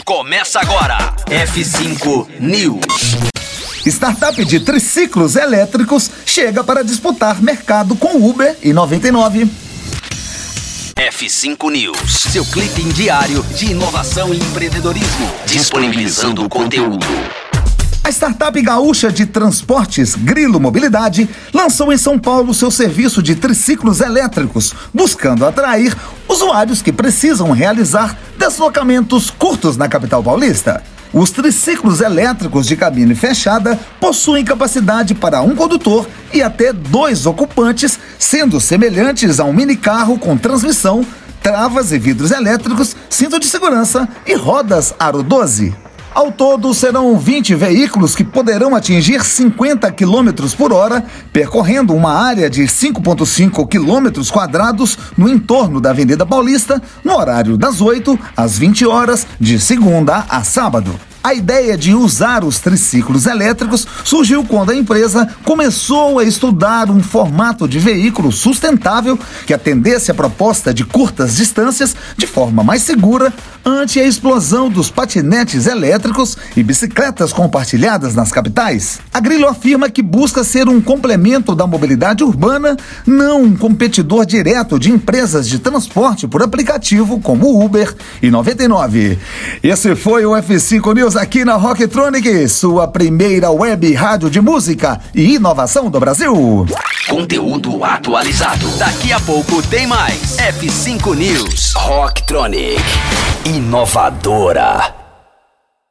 Começa agora. F5 News. Startup de triciclos elétricos chega para disputar mercado com Uber e 99. F5 News, seu clipe diário de inovação e empreendedorismo, disponibilizando o conteúdo. A startup gaúcha de transportes Grilo Mobilidade lançou em São Paulo seu serviço de triciclos elétricos, buscando atrair usuários que precisam realizar deslocamentos curtos na capital paulista. Os triciclos elétricos de cabine fechada possuem capacidade para um condutor e até 2 ocupantes, sendo semelhantes a um minicarro com transmissão, travas e vidros elétricos, cinto de segurança e rodas aro 12. Ao todo, serão 20 veículos que poderão atingir 50 km por hora, percorrendo uma área de 5,5 km quadrados no entorno da Avenida Paulista, no horário das 8 às 20 horas, de segunda a sábado. A ideia de usar os triciclos elétricos surgiu quando a empresa começou a estudar um formato de veículo sustentável que atendesse a proposta de curtas distâncias de forma mais segura ante a explosão dos patinetes elétricos e bicicletas compartilhadas nas capitais. A Grilo afirma que busca ser um complemento da mobilidade urbana, não um competidor direto de empresas de transporte por aplicativo como Uber e 99. Esse foi o F5 News aqui na Rocktronic, sua primeira web rádio de música e inovação do Brasil. Conteúdo atualizado. Daqui a pouco tem mais. F5 News. Rocktronic. Inovadora.